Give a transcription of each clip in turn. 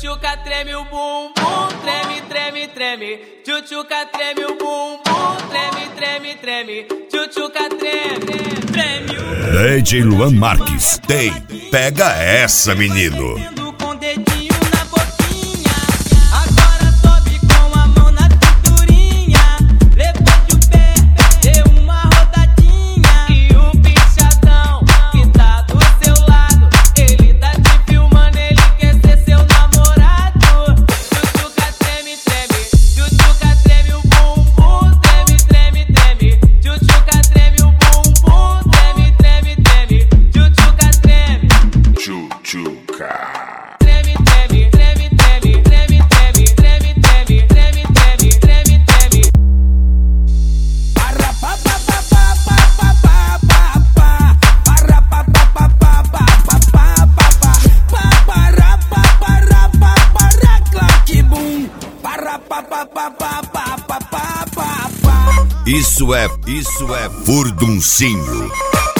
Tchutchuca treme o bumbum, treme, treme, treme. Tchutchuca treme o bumbum, treme, treme, treme. Tchutchuca treme, treme o... DJ Luan Marques tem Pega Essa, Menino. Com o dedinho na boquinha, agora sobe com a mão na cinturinha. Levante o pé, dê uma rodadinha. E o bichadão que tá do seu lado, ele tá te filmando, ele quer ser seu namorado. Tchutchuca treme, treme, tchutchuca treme o bumbum, treme, treme, treme. Tchutchuca treme o bumbum, treme, treme, treme. Tchutchuca treme. Tchutchuca. Treme, treme, treme, treme, treme, treme, treme, treme, treme, treme, treme, treme. Para pa pa pa pa pa pa pa pa. Para pa pa pa pa pa pa pa pa. Para pa para pa para claque bum. Para pa pa pa pa pa pa pa pa. Isso é furduncinho.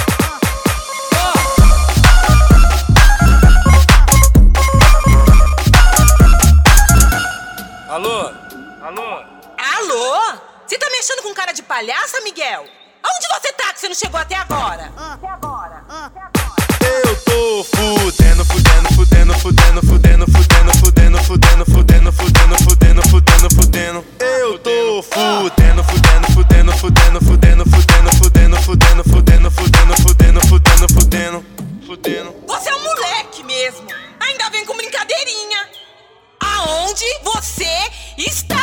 Alô? Alô? Alô? Você tá me achando com cara de palhaça, Miguel? Aonde você tá que você não chegou até agora? Eu tô fudendo, fudendo, fudendo, fudendo, fudendo, fudendo, fudendo, fudendo, fudendo, fudendo, fudendo, fudendo, fudendo. Eu tô fudendo, fudendo, fudendo, fudendo, fudendo, fudendo, fudendo, fudendo, fudendo, fudendo, fudendo, fudendo, fudendo, fudendo. Você é um moleque mesmo. Ainda vem com brincadeirinha. Aonde você está?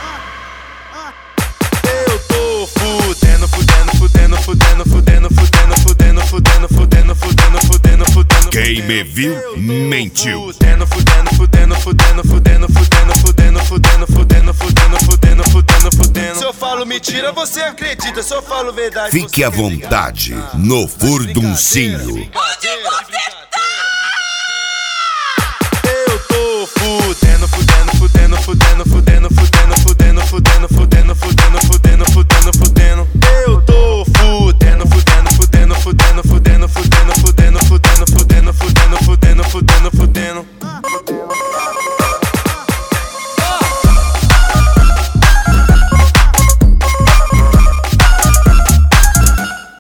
Eu tô fudendo, fudendo, fudendo, fudendo, fudendo, fudendo, fudendo, fudendo, fudendo, fudendo, fudendo, fudendo. Quem me viu, mentiu. Fudendo, fudendo, fudendo, fudendo, fudendo, fudendo, fudendo, fudendo, fudendo, fudendo, fudendo, fudendo, fudendo. Se eu falo mentira, você acredita. Se eu falo verdade, Fique à vontade no furduncinho. Onde você tá? Eu tô fudendo, fudendo, fudendo, fudendo, fudendo.